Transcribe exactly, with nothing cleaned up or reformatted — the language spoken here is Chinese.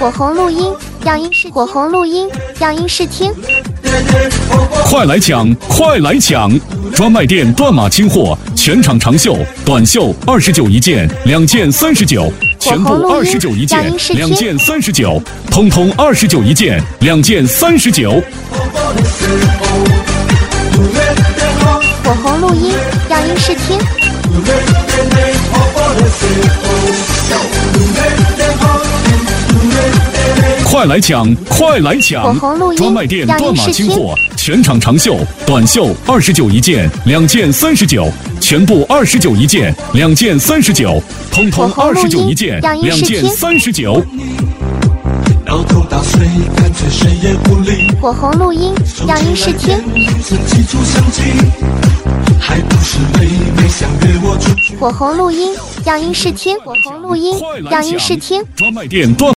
火红录音，样音试火红录音，样音试听。 快来抢，快来抢！专卖店断码清货，全场长袖、短袖二十九一件，两件三十九，全部二十九一件，两件三十九，通通二十九一件，两件三十九。 火红录音，样音试听。 快来抢，快来抢！专卖店断码清货，全场长袖、短袖二十九一件，两件三十九，全部二十九一件，两件三十九，通通二十九一件，两件三十九。 火红录音，样音试听。火红录音，样音试听。火红录音，样音试听。 专卖店断。